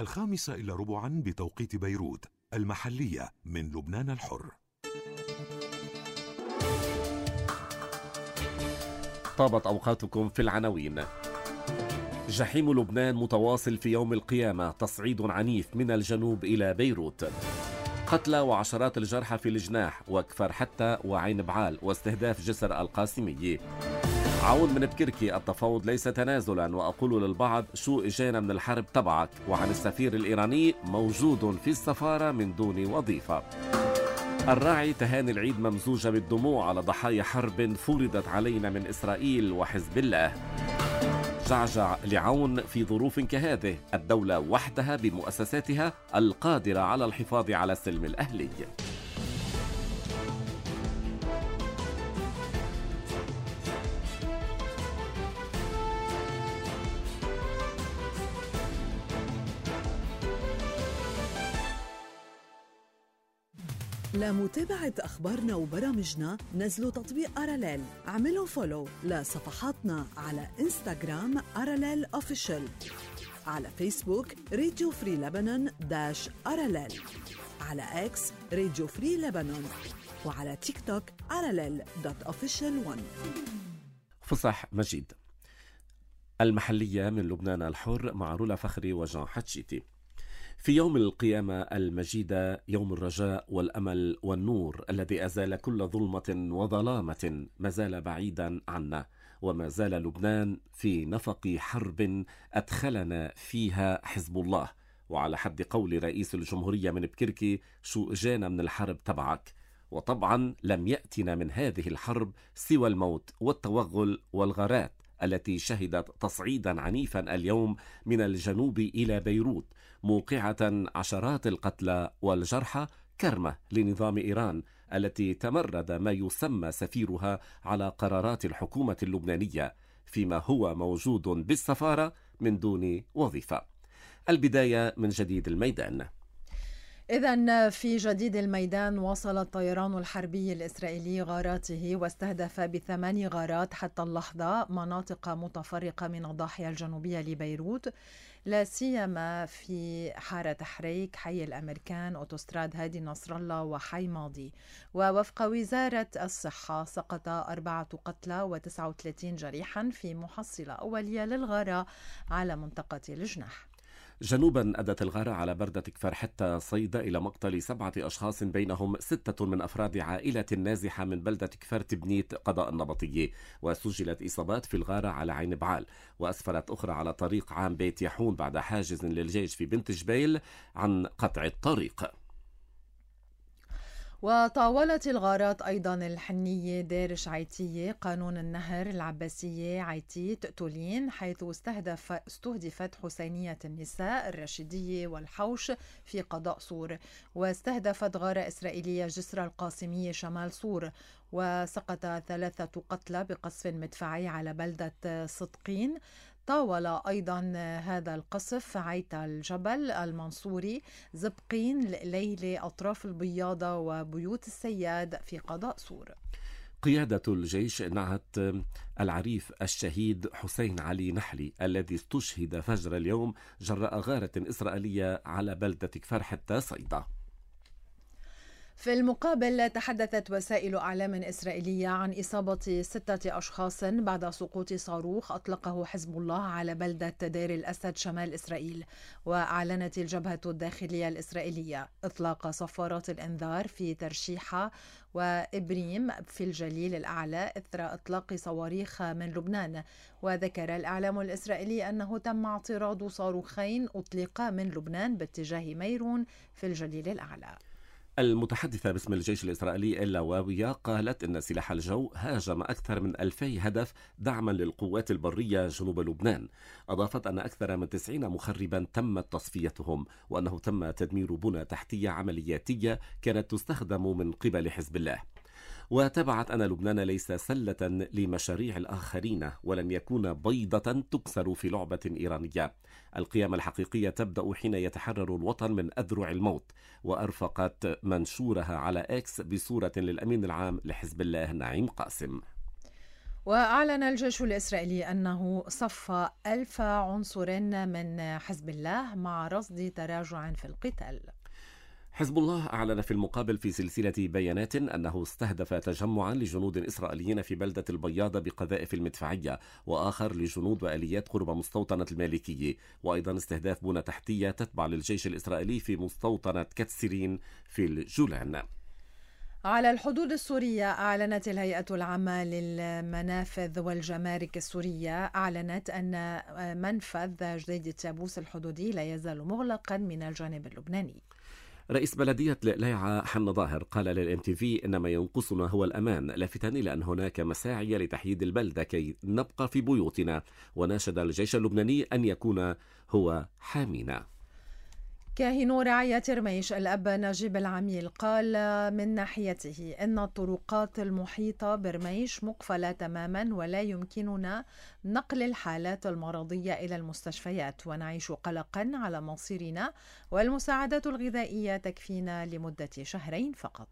5:15 بتوقيت بيروت المحلية من لبنان الحر. طابت أوقاتكم في العناوين. جحيم لبنان متواصل في يوم القيامة، تصعيد عنيف من الجنوب إلى بيروت. قتلى وعشرات الجرحى في الجناح وكفر حتى وعين بعال واستهداف جسر القاسمية. عون من بكركي، التفاوض ليس تنازلا، وأقول للبعض شو إجينا من الحرب تبعك. وعن السفير الإيراني موجود في السفارة من دون وظيفة. الراعي، تهاني العيد ممزوجة بالدموع على ضحايا حرب فرضت علينا من إسرائيل وحزب الله. جعجع لعون في ظروف كهذه، الدولة وحدها بمؤسساتها القادرة على الحفاظ على السلم الأهلي. لمتابعة أخبارنا وبرامجنا نزلوا تطبيق أراليل، اعملوا فولو لصفحاتنا على إنستغرام أراليل أوفيشال، على فيسبوك راديو فري لبنان -أراليل، على إكس راديو فري لبنان، وعلى تيك توك أراليل.official1. فصح مجيد. المحلية من لبنان الحر مع رولا فخري وجان حتشيتي. في يوم القيامة المجيدة، يوم الرجاء والأمل والنور الذي أزال كل ظلمة وظلامة، ما زال بعيدا عنا، وما زال لبنان في نفق حرب أدخلنا فيها حزب الله. وعلى حد قول رئيس الجمهورية من بكركي شو إجانا من الحرب تبعك. وطبعا لم يأتنا من هذه الحرب سوى الموت والتوغل والغارات التي شهدت تصعيدا عنيفا اليوم من الجنوب إلى بيروت، موقعة عشرات القتلى والجرحى، كرمة لنظام إيران التي تمرد ما يسمى سفيرها على قرارات الحكومة اللبنانية، فيما هو موجود بالسفارة من دون وظيفة. البداية من جديد الميدان. إذن في جديد الميدان، واصل الطيران الحربي الإسرائيلي غاراته واستهدف ب8 غارات حتى اللحظة مناطق متفرقة من الضاحية الجنوبية لبيروت، لا سيما في حارة حريك، حي الأمريكان، أوتوستراد هادي نصر الله، وحي ماضي. ووفق وزارة الصحة سقط 4 قتلى و39 جريحا في محصلة أولية للغارة على منطقة الجناح. جنوبا أدت الغارة على بردة كفر حتى صيدا إلى مقتل 7 أشخاص، بينهم 6 من أفراد عائلة نازحة من بلدة كفر تبنيت قضاء النبطية. وسجلت إصابات في الغارة على عين بعال، وأسفرت أخرى على طريق عام بيت يحون بعد حاجز للجيش في بنت جبيل عن قطع الطريق. وطاولت الغارات أيضا الحنية، دير شعيتية، قانون النهر، العباسية، عيتيت، تولين، حيث استهدفت حسينية النساء، الرشيدية والحوش في قضاء صور. واستهدفت غارة إسرائيلية جسر القاسمية شمال صور، وسقط 3 قتلى بقصف مدفعي على بلدة صدقين. طاول أيضا هذا القصف عيتا الجبل، المنصوري، زبقين، ليلة، أطراف البياضة وبيوت السياد في قضاء صور. قيادة الجيش نعت العريف الشهيد حسين علي نحلي الذي استشهد فجر اليوم جراء غارة إسرائيلية على بلدة كفر حتى صيدا. في المقابل، تحدثت وسائل أعلام إسرائيلية عن إصابة 6 أشخاص بعد سقوط صاروخ أطلقه حزب الله على بلدة دير الأسد شمال إسرائيل. وأعلنت الجبهة الداخلية الإسرائيلية إطلاق صفارات الإنذار في ترشيحة وإبريم في الجليل الأعلى إثر إطلاق صواريخ من لبنان. وذكر الإعلام الإسرائيلي أنه تم اعتراض صاروخين أطلقا من لبنان باتجاه ميرون في الجليل الأعلى. المتحدثة باسم الجيش الإسرائيلي إلا واوية قالت إن سلاح الجو هاجم أكثر من 2000 هدف دعما للقوات البرية جنوب لبنان. أضافت أن أكثر من 90 مخربا تمت تصفيتهم، وأنه تم تدمير بنى تحتية عملياتية كانت تستخدم من قبل حزب الله. وتابعت أن لبنان ليس سلة لمشاريع الآخرين، ولن يكون بيضة تكسر في لعبة إيرانية. القيامة الحقيقية تبدأ حين يتحرر الوطن من أذرع الموت. وأرفقت منشورها على إكس بصورة للأمين العام لحزب الله نعيم قاسم. وأعلن الجيش الإسرائيلي أنه صفى 1000 عنصر من حزب الله مع رصد تراجع في القتال. حزب الله أعلن في المقابل في سلسلة بيانات أنه استهدف تجمعا لجنود إسرائيليين في بلدة البياضة بقذائف المدفعية، وآخر لجنود وآليات قرب مستوطنة المالكية، وأيضا استهداف بنى تحتية تتبع للجيش الإسرائيلي في مستوطنة كتسرين في الجولان. على الحدود السورية، أعلنت الهيئة العامة للمنافذ والجمارك السورية أن منفذ جديد التابوس الحدودي لا يزال مغلقا من الجانب اللبناني. رئيس بلدية ليعة حن ظاهر قال للMTV إن ما ينقصنا هو الأمان، لافتاً إلى أن هناك مساعي لتحييد البلدة كي نبقى في بيوتنا، وناشد الجيش اللبناني أن يكون هو حامينا. كاهن رعاية رميش الأب نجيب العميل قال من ناحيته إن الطرقات المحيطة برميش مقفلة تماما ولا يمكننا نقل الحالات المرضية إلى المستشفيات، ونعيش قلقا على مصيرنا، والمساعدات الغذائية تكفينا لمدة شهرين فقط.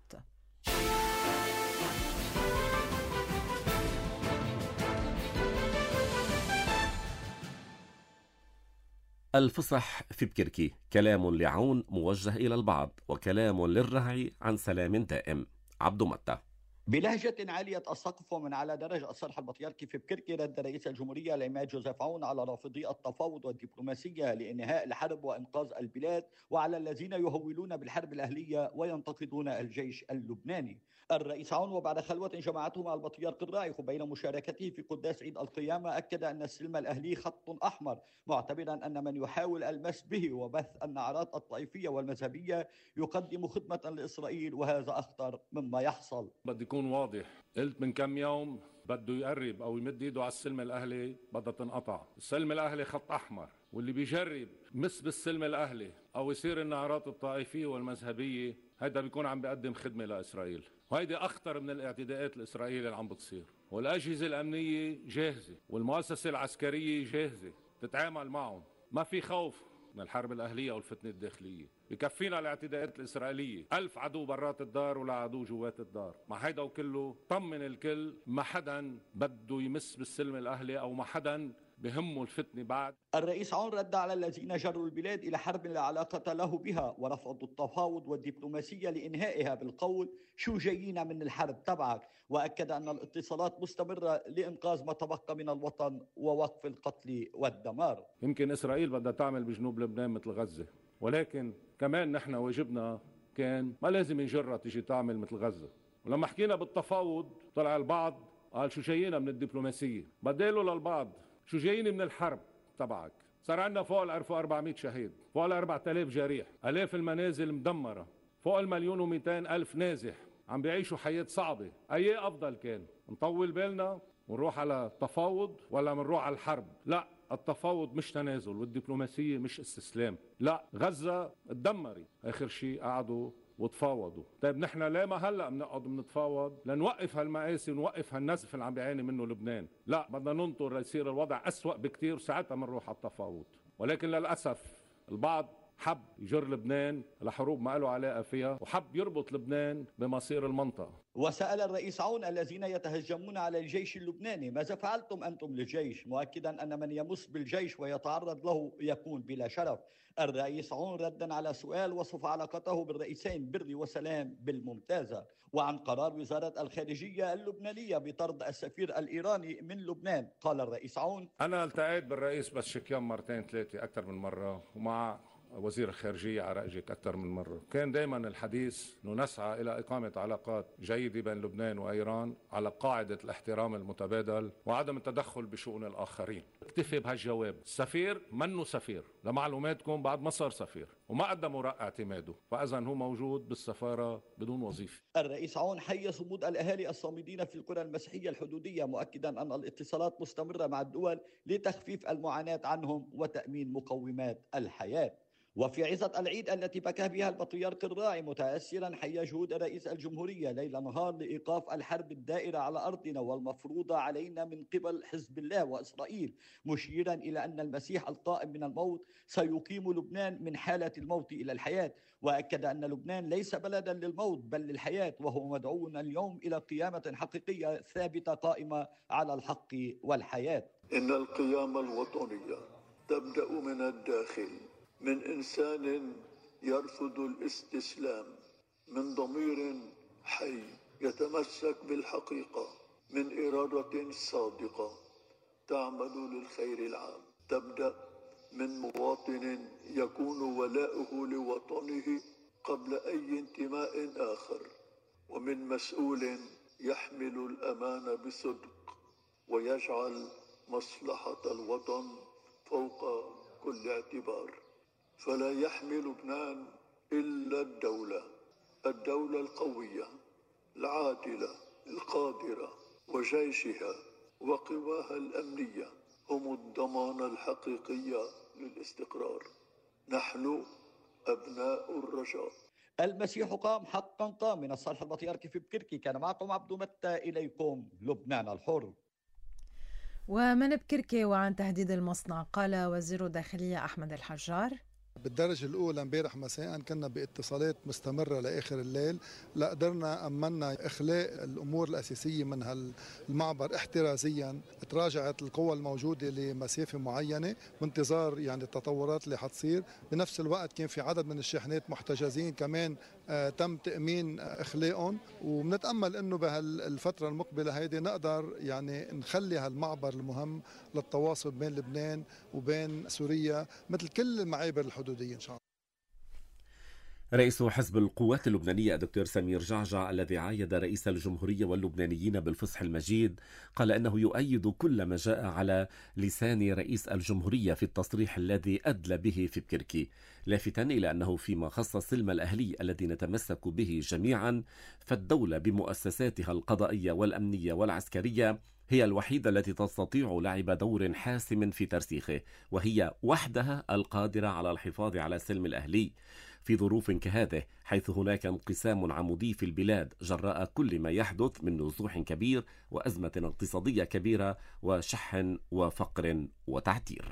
الفصح في بكركي، كلام لعون موجه إلى البعض وكلام للرعي عن سلام دائم. عبد متى. بلهجة عالية السقف ومن على درج الصرح البطريركي في بكركي، رد رئيس الجمهورية العماد جوزيف عون على رافضي التفاوض والدبلوماسية لإنهاء الحرب وإنقاذ البلاد، وعلى الذين يهولون بالحرب الأهلية وينتقدون الجيش اللبناني. الرئيس عون وبعد خلوة جمعته مع البطريرك الرائخ بين مشاركته في قداس عيد القيامة أكد أن السلم الأهلي خط أحمر، معتبرا أن من يحاول المس به وبث النعرات الطائفية والمذهبية يقدم خدمة لإسرائيل، وهذا أخطر مما يحصل. بدي يكون واضح، قلت من كم يوم بده يقرب أو يمد إيده على السلم الأهلي بدها تنقطع. السلم الأهلي خط أحمر، واللي بيجرب مس بالسلم الأهلي أو يصير النعرات الطائفية والمذهبية هيدا بيكون عم بيقدم خدمة لإسرائيل، وهيدي أخطر من الاعتداءات الإسرائيلية اللي عم بتصير. والأجهزة الأمنية جاهزة والمؤسسة العسكرية جاهزة تتعامل معهم، ما في خوف من الحرب الأهلية والفتنة الداخلية. بكفينا الاعتداءات الإسرائيلية 1000 عدو برات الدار ولا عدو جوات الدار. مع هيدا وكله طمن الكل، ما حدا بده يمس بالسلم الأهلي أو ما حدا بهمه الفتنة بعد. الرئيس عون رد على الذين جروا البلاد إلى حرب لا علاقة له بها ورفضوا التفاوض والدبلوماسية لإنهائها بالقول شو جايين من الحرب تبعك، وأكد أن الاتصالات مستمرة لإنقاذ ما تبقى من الوطن ووقف القتل والدمار. يمكن إسرائيل بدها تعمل بجنوب لبنان مثل غزة، ولكن كمان نحن واجبنا كان ما لازم يجرها تيجي تعمل مثل غزة. ولما حكينا بالتفاوض طلع البعض قال شو جايين من الدبلوماسية، بديله للبعض شو جايين من الحرب تبعك. صار عندنا فوق 1400 شهيد، فوق 4000 جريح، آلاف المنازل مدمرة، فوق 1,200,000 نازح عم بيعيشوا حياة صعبة. أي أفضل كان نطول بالنا ونروح على تفاوض ولا منروح على الحرب؟ لا، التفاوض مش تنازل والدبلوماسية مش استسلام. لا، غزة اتدمرت، آخر شيء قعدوا وتفاوضوا. طيب نحن ليه ما هلا بنقعد بنتفاوض لنوقف هالمآسي ونوقف هالنزف اللي عم بيعاني منه لبنان؟ لا، بدنا ننطر ليصير الوضع أسوأ بكتير وساعتها بنروح على التفاوض. ولكن للأسف البعض حب يجر لبنان لحروب ما له علاقة فيها، وحب يربط لبنان بمصير المنطقة. وسأل الرئيس عون الذين يتهجمون على الجيش اللبناني ماذا فعلتم أنتم للجيش، مؤكدا أن من يمس بالجيش ويتعرض له يكون بلا شرف. الرئيس عون ردا على سؤال وصف علاقته بالرئيسين بري وسلام بالممتازة. وعن قرار وزارة الخارجية اللبنانية بطرد السفير الإيراني من لبنان قال الرئيس عون: أنا التقيت بالرئيس بشكيان مرتين ثلاثة أكثر من مرة، ومع وزير الخارجية على رأيك أكثر من مرة. كان دائما الحديث أنه نسعى إلى إقامة علاقات جيدة بين لبنان وإيران على قاعدة الاحترام المتبادل وعدم التدخل بشؤون الآخرين. اكتفي بهالجواب. السفير منه سفير، لمعلوماتكم بعد ما صار سفير وما قدم ورق اعتماده، فإذا هو موجود بالسفارة بدون وظيفة. الرئيس عون حي صمود الأهالي الصامدين في القرى المسيحية الحدودية، مؤكدا أن الاتصالات مستمرة مع الدول لتخفيف المعاناة عنهم وتأمين مقومات الحياة. وفي عظة العيد التي بكى بها البطريرك الراعي متأثرا حي جهود رئيس الجمهورية ليل نهار لإيقاف الحرب الدائرة على أرضنا والمفروضة علينا من قبل حزب الله وإسرائيل، مشيرا إلى أن المسيح القائم من الموت سيقيم لبنان من حالة الموت إلى الحياة، وأكد أن لبنان ليس بلدا للموت بل للحياة، وهو مدعو اليوم إلى قيامة حقيقية ثابتة قائمة على الحق والحياة. إن القيامة الوطنية تبدأ من الداخل، من إنسان يرفض الاستسلام، من ضمير حي يتمسك بالحقيقة، من إرادة صادقة تعمل للخير العام. تبدأ من مواطن يكون ولاؤه لوطنه قبل أي انتماء آخر، ومن مسؤول يحمل الأمانة بصدق ويجعل مصلحة الوطن فوق كل اعتبار. فلا يحمي لبنان إلا الدولة القوية العادلة القادرة، وجيشها وقواها الأمنية هم الضمانة الحقيقية للاستقرار. نحن أبناء الرجاء. المسيح قام حقا قام. من الصالح البطريركي في بكركي، كان معكم عبدو متى، إليكم لبنان الحر. ومن بكركي وعن تهديد المصنع قال وزير الداخلية أحمد الحجار: بالدرجة الأولى امبارح مساء كنا باتصالات مستمرة لآخر الليل، لقدرنا أمنا إخلاء الأمور الأساسية من المعبر احترازيا. تراجعت القوى الموجودة لمسافة معينة بانتظار التطورات اللي حتصير. بنفس الوقت كان في عدد من الشاحنات محتجزين كمان تم تأمين إخلاءهم، وبنتأمل أنه بهالفترة المقبلة هيدي نقدر نخلي هالمعبر المهم للتواصل بين لبنان وبين سوريا مثل كل المعابر الحدودية إن شاء الله. رئيس حزب القوات اللبنانية الدكتور سمير جعجع الذي عايد رئيس الجمهورية واللبنانيين بالفصح المجيد قال إنه يؤيد كل ما جاء على لسان رئيس الجمهورية في التصريح الذي أدلى به في بكركي، لافتا إلى أنه فيما خص السلم الأهلي الذي نتمسك به جميعا فالدولة بمؤسساتها القضائية والأمنية والعسكرية هي الوحيدة التي تستطيع لعب دور حاسم في ترسيخه، وهي وحدها القادرة على الحفاظ على السلم الأهلي في ظروف كهذه، حيث هناك انقسام عمودي في البلاد جراء كل ما يحدث من نزوح كبير وأزمة اقتصادية كبيرة وشح وفقر وتعتير.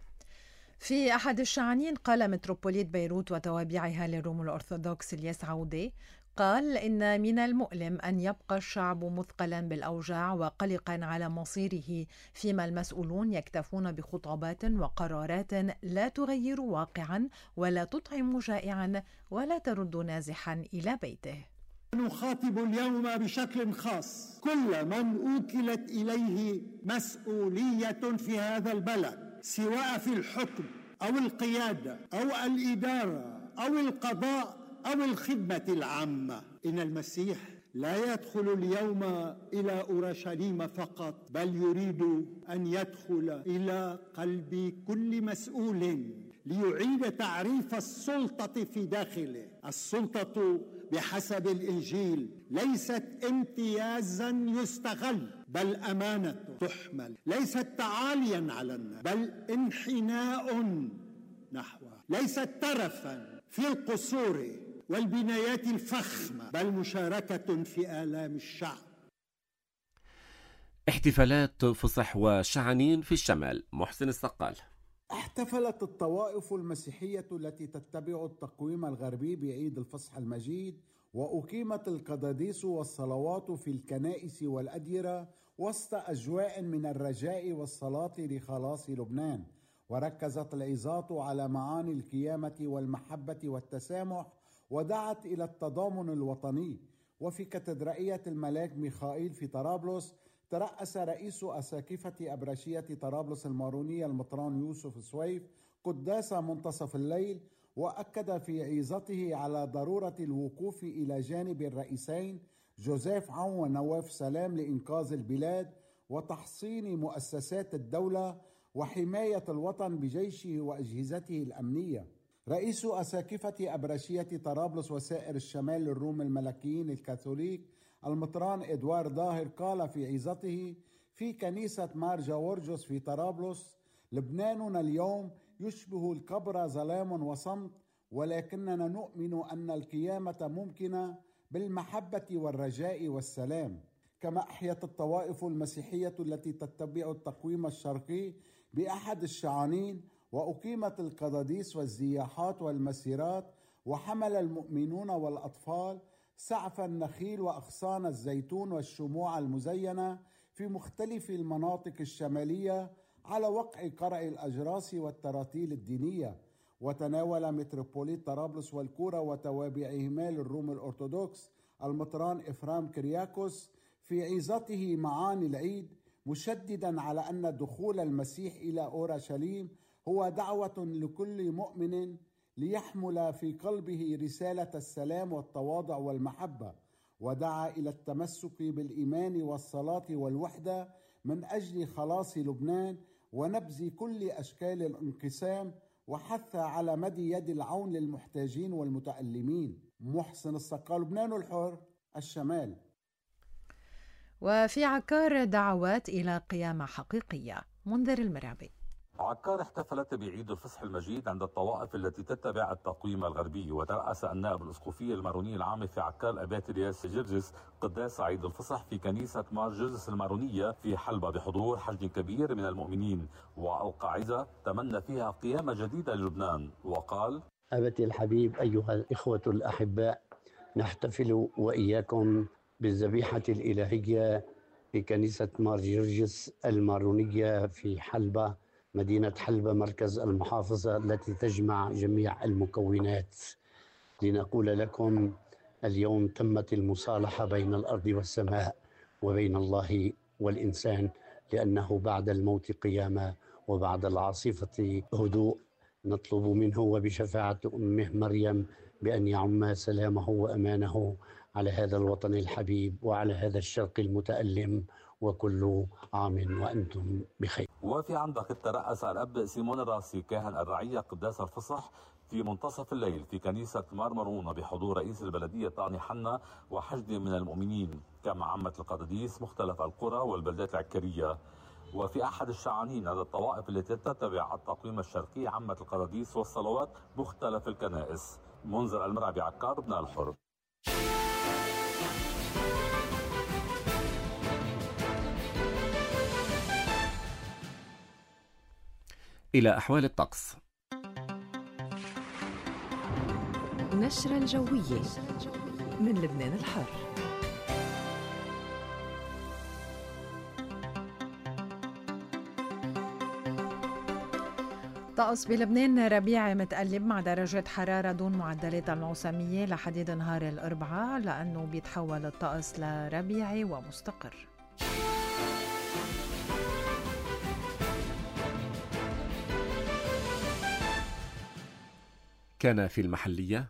في أحد الشعنين قال متروبوليت بيروت وتوابعها للروم الأرثوذكس الياس عودي قال إن من المؤلم أن يبقى الشعب مثقلا بالأوجاع وقلقا على مصيره، فيما المسؤولون يكتفون بخطابات وقرارات لا تغير واقعا ولا تطعم جائعا ولا ترد نازحا إلى بيته. نخاطب اليوم بشكل خاص كل من أوكلت إليه مسؤولية في هذا البلد، سواء في الحكم أو القيادة أو الإدارة أو القضاء أو الخدمة العامة. إن المسيح لا يدخل اليوم إلى أورشليم فقط، بل يريد أن يدخل إلى قلب كل مسؤول ليعيد تعريف السلطة في داخله. السلطة بحسب الإنجيل ليست امتيازا يستغل، بل أمانة تحمل، ليست تعاليا على الناس بل انحناء نحوه، ليست ترفا في القصور والبنايات الفخمة، بل مشاركة في آلام الشعب. احتفالات فصح وشعنين في الشمال. محسن السقال. احتفلت الطوائف المسيحية التي تتبع التقويم الغربي بعيد الفصح المجيد، وأقيمت القداديس والصلوات في الكنائس والأديرة وسط أجواء من الرجاء والصلاة لخلاص لبنان. وركزت العظات على معاني القيامة والمحبة والتسامح، ودعت إلى التضامن الوطني. وفي كاتدرائية الملاك ميخائيل في طرابلس ترأس رئيس أساقفة أبرشية طرابلس المارونية المطران يوسف سويف قداس منتصف الليل، وأكد في عظته على ضرورة الوقوف إلى جانب الرئيسين جوزيف عون ونواف سلام لإنقاذ البلاد وتحصين مؤسسات الدولة وحماية الوطن بجيشه وأجهزته الأمنية. رئيس أساقفة أبرشية طرابلس وسائر الشمال الروم الملكيين الكاثوليك المطران إدوار ظاهر قال في عظته في كنيسة مار جورجوس في طرابلس: لبناننا اليوم يشبه القبر ظلام وصمت، ولكننا نؤمن أن القيامة ممكنة بالمحبة والرجاء والسلام. كما أحيت الطوائف المسيحية التي تتبع التقويم الشرقي بأحد الشعانين، وأقيمت القداديس والزياحات والمسيرات، وحمل المؤمنون والأطفال سعف النخيل وأغصان الزيتون والشموع المزينة في مختلف المناطق الشمالية على وقع قرع الأجراس والتراتيل الدينية. وتناول متروبوليت طرابلس والكورة وتوابعهما للروم الأرثوذكس المطران إفرام كرياكوس في عظته معاني العيد، مشددا على أن دخول المسيح إلى أورشليم هو دعوة لكل مؤمن ليحمل في قلبه رسالة السلام والتواضع والمحبة، ودعا إلى التمسك بالإيمان والصلاة والوحدة من أجل خلاص لبنان ونبذ كل أشكال الانقسام، وحث على مد يد العون للمحتاجين والمتألمين. محسن السقا، لبنان الحر، الشمال. وفي عكار دعوات إلى قيامة حقيقية. منذر المرعبي. عكار احتفلت بعيد الفصح المجيد عند الطوائف التي تتبع التقويم الغربي، وترأس النائب الأسقفي الماروني العام في عكار أبات الياس جرجس قداس عيد الفصح في كنيسة مار جرجس المارونية في حلبة بحضور حشد كبير من المؤمنين، وألقى عظة تمنى فيها قيامة جديدة للبنان، وقال: أبتي الحبيب أيها الإخوة الأحباء، نحتفل وإياكم بالذبيحة الإلهية في كنيسة مار جرجس المارونية في حلبة، مدينة حلبة مركز المحافظة التي تجمع جميع المكونات، لنقول لكم اليوم تمت المصالحة بين الأرض والسماء وبين الله والإنسان، لأنه بعد الموت قيامة وبعد العاصفة هدوء. نطلب منه وبشفاعة أمه مريم بأن يعم سلامه وأمانه على هذا الوطن الحبيب وعلى هذا الشرق المتألم، وكل عام وأنتم بخير. وفي عندك ترأس الأب سيمون الراسي كاهن الرعية قداس الفصح في منتصف الليل في كنيسة مارمرونة بحضور رئيس البلدية طاني حنا وحشد من المؤمنين، كما عمت القداديس مختلف القرى والبلدات العكرية. وفي أحد الشعانين على الطوائف التي تتبع التقويم الشرقي عمت القداديس والصلوات مختلف الكنائس. منذر المرعبي، عكار، لبنان الحر. إلى أحوال الطقس. نشرة الجوية من لبنان الحر. طقس بلبنان ربيعي متقلب مع درجة حرارة دون معدلات الموسمية لحديد نهار الأربعاء، لأنه بيتحول الطقس لربيعي ومستقر. كان في المحلية: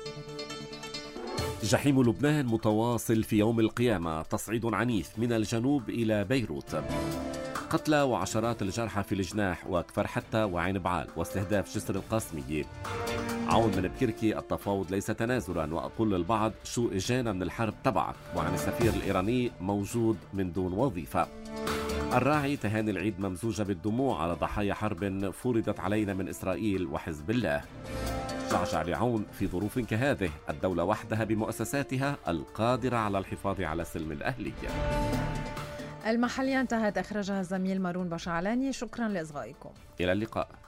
جحيم لبنان متواصل في يوم القيامة، تصعيد عنيف من الجنوب إلى بيروت، قتلى وعشرات الجرحى في الجناح وكفر حتى وعين بعال واستهداف جسر القاسمية. عون من بكركي: التفاوض ليس تنازلا، وأقول للبعض شو إجانا من الحرب تبعك، وعن السفير الإيراني موجود من دون وظيفة. الراعي: تهاني العيد ممزوجة بالدموع على ضحايا حرب فرضت علينا من إسرائيل وحزب الله. جعجع لعون: في ظروف كهذه الدولة وحدها بمؤسساتها القادرة على الحفاظ على سلم الأهلية. المحلية انتهت، أخرجها الزميل مارون بشعلاني. شكرا لإصغائكم، إلى اللقاء.